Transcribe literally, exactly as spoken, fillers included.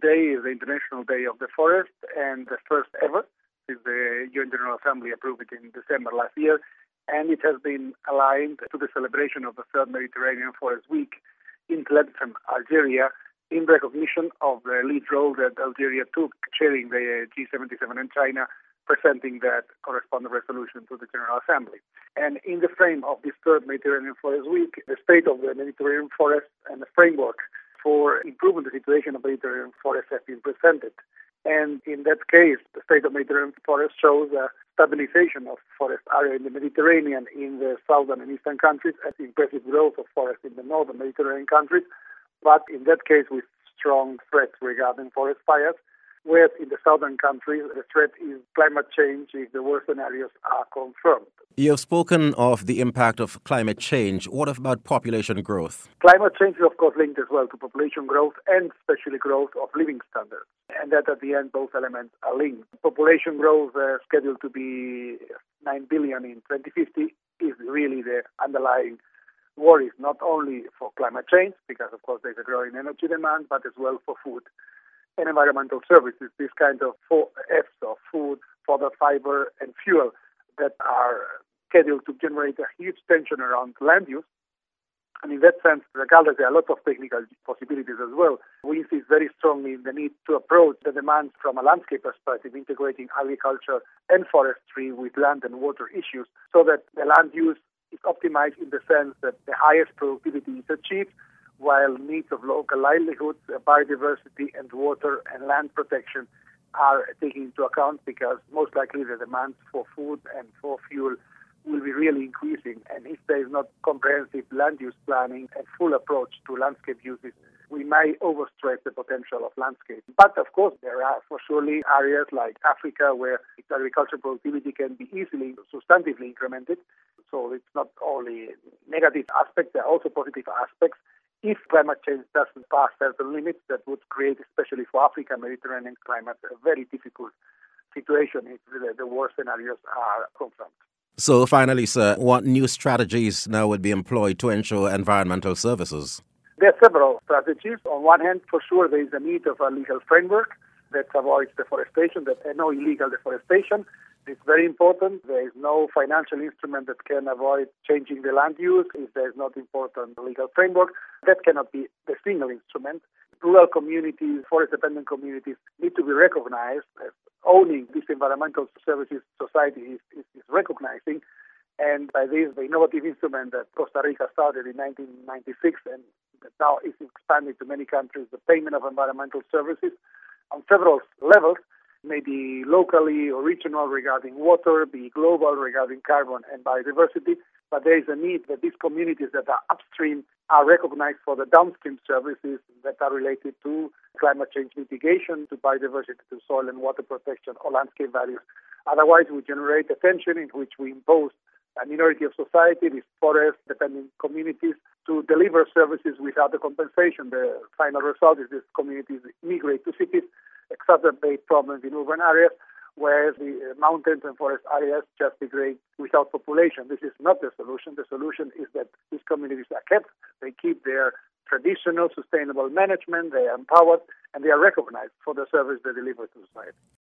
today is the International Day of the Forest, and the first ever since the U N General Assembly approved it in December last year. And it has been aligned to the celebration of the Third Mediterranean Forest Week in Tlemcen, Algeria, in recognition of the lead role that Algeria took chairing the G seventy-seven in China, presenting that corresponding resolution to the General Assembly. And in the frame of this Third Mediterranean Forest Week, the state of the Mediterranean forest and the framework for improving the situation of Mediterranean forests have been presented. And in that case, the state of Mediterranean forest shows a stabilization of forest area in the Mediterranean in the southern and eastern countries, and impressive growth of forest in the northern Mediterranean countries, but in that case with strong threats regarding forest fires, whereas in the southern countries, the threat is climate change if the worst scenarios are confirmed. You have spoken of the impact of climate change. What about population growth? Climate change is, of course, linked as well to population growth and especially growth of living standards. And that at the end, both elements are linked. Population growth uh, scheduled to be nine billion in twenty fifty is really the underlying worries, not only for climate change, because, of course, there's a growing energy demand, but as well for food and environmental services, this kind of four F's of food, fodder, fiber, and fuel that are scheduled to generate a huge tension around land use. And in that sense, regardless, there are a lot of technical possibilities as well. We insist very strongly in the need to approach the demands from a landscape perspective, integrating agriculture and forestry with land and water issues, so that the land use is optimized in the sense that the highest productivity is achieved, while needs of local livelihoods, biodiversity, and water and land protection are taken into account, because most likely the demands for food and for fuel will be really increasing. And if there is not comprehensive land use planning and full approach to landscape uses, we may overstress the potential of landscape. But of course, there are for surely areas like Africa where agricultural productivity can be easily, substantively incremented. So it's not only negative aspects, there are also positive aspects. If climate change doesn't pass certain limits, that would create, especially for Africa, Mediterranean climate, a very difficult situation if the, the worst scenarios are confirmed. So finally, sir, what new strategies now would be employed to ensure environmental services? There are several strategies. On one hand, for sure, there is a need of a legal framework that avoids deforestation, that no illegal deforestation. It's very important. There is no financial instrument that can avoid changing the land use if there is not important legal framework. That cannot be the single instrument. Rural communities, forest-dependent communities need to be recognized as owning this environmental services society is, is, is recognizing. And by this, the innovative instrument that Costa Rica started in nineteen ninety-six and that now is expanded to many countries, the payment of environmental services on several levels, maybe locally or regional regarding water, be global regarding carbon and biodiversity. But there is a need that these communities that are upstream are recognized for the downstream services that are related to climate change mitigation, to biodiversity, to soil and water protection or landscape values. Otherwise, we generate a tension in which we impose a minority of society, these forest-dependent communities, to deliver services without the compensation. The final result is these communities migrate to cities, exacerbate problems in urban areas, whereas the mountains and forest areas just degrade without population. This is not the solution. The solution is that these communities are kept, they keep their traditional sustainable management, they are empowered, and they are recognized for the service they deliver to society.